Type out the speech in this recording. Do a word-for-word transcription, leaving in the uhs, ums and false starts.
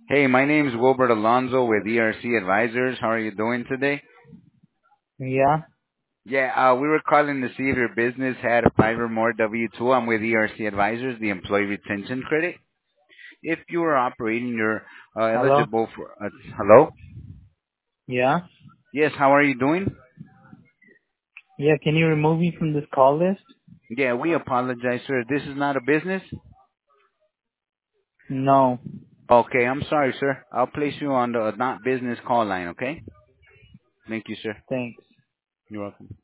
Hey, my name is Wilbert Alonzo with E R C Advisors. How are you doing today? Yeah. Yeah, uh, we were calling to see if your business had a five or more W two. I'm with E R C Advisors, the Employee Retention Credit. If you are operating, you're uh, Hello? eligible for. Uh, hello? Yeah. Yes, how are you doing? Yeah, can you remove me from this call list? Yeah, we apologize, sir. This is not a business? No. Okay, I'm sorry, sir. I'll place you on the not business call line, okay? Thank you, sir. Thanks. You're welcome.